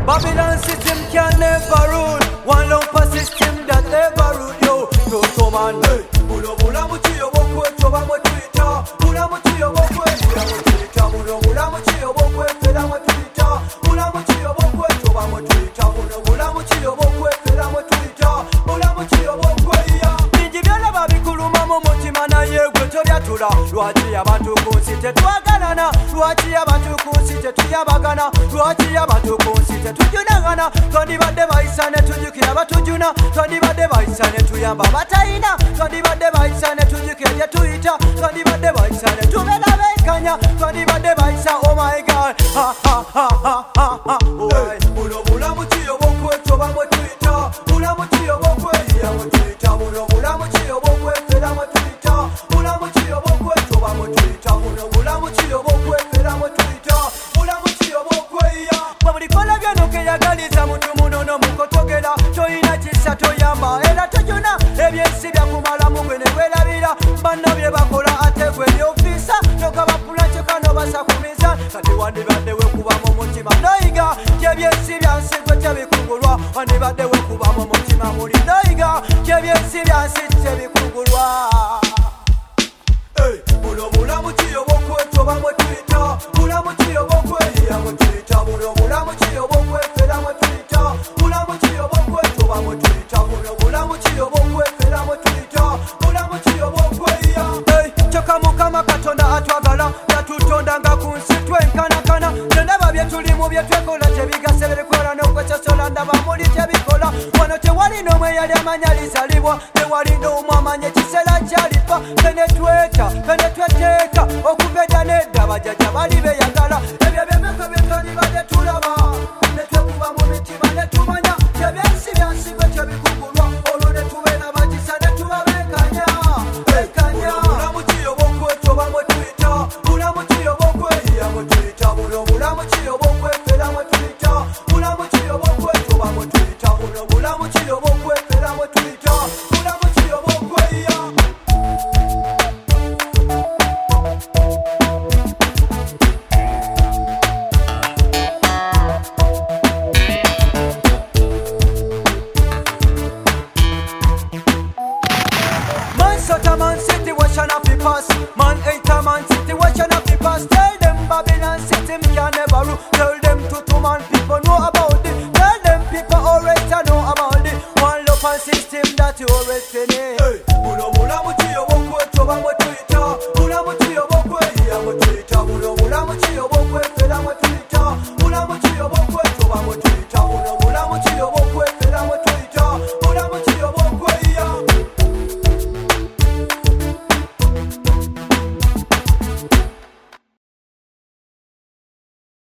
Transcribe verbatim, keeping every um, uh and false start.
Babylon system can never rule. One lump system that never rule. Yo, yo, so man. Hey, bula bula muchiyo bokwe choba mo Twitter. Bula muchiyo bokwe choba mo Twitter. Bula bula muchiyo bokwe fela mo Twitter. Bula muchiyo bokwe choba mo Twitter. Bula bula muchiyo bokwe fela mo Twitter. Bula muchiyo bokwe ya. Ninji byala babikuluma mu mutima na yegwe tobyatula. Lwaki abantu ku nsi tetwagalana? Lwaki abantu ku nsi tetuyabagana? Lwaki abantu ku nsi tetujunagana? Twandibadde bayisa ne tujjukira batujuna. Twandibadde bayisa ne tuyamba batayina. Twandibadde bayisa ne tujjukira gye tuyita. Twandibadde bayisa ne tubeera benkanya. Twandibadde bayisa oh my god. Ha ha ha ha ha ha. Buno bulamu kiyo bokwe toba mu Twitter. Bulamu kiyo bokwe ya mu Twitter. Buno bulamu kiyo bokwe fera mu Twitter. Bulamu kiyo bokwe toba mu Twitter. Buno bulamu kiyo bokwe fera mu Twitter. Bulamu kiyo bokwe ya. Babulikola byano keyagaliza muntu munono mukotogera. Toyina kisa toyamba era tojuna. Ebyensi byakumala mugwe ne werabira. Banno bye bakola ate gwe byofisa. Tokabapula kyokano basakumiza. Kati wandibadde wekuba mu mutima noyiga. Kyebyensi byansi gwe tebikugulwa. Wandibadde wekuba mu mutima muli noyiga. Kyebyensi byansi tebikugulwa. Hey, buno bulamu kiyo bokwe toba mu Twitter. Bulamu kiyo bokwe ya mu Twitter. Buno bulamu kiyo bokwe fera mu Twitter. Bulamu kiyo bokwe toba mu Twitter. Buno bulamu kiyo bokwe fera mu Twitter. Bulamu kiyo bokwe ya. Hey, choka mukama Katonda atwagala. Yatutonda nga ku nsi twenkanakana. Ndaba bye tulimu bye twekola tebigase birikwera n'okwesosola ndaba muli tebikola. Wano tewali n'omwe yali amanya lizalibwa. Tewali n'omwe amanya ekiseera kyalifa. Penetweta, penetweteeka okuva edda n'edda bajjajja bali beya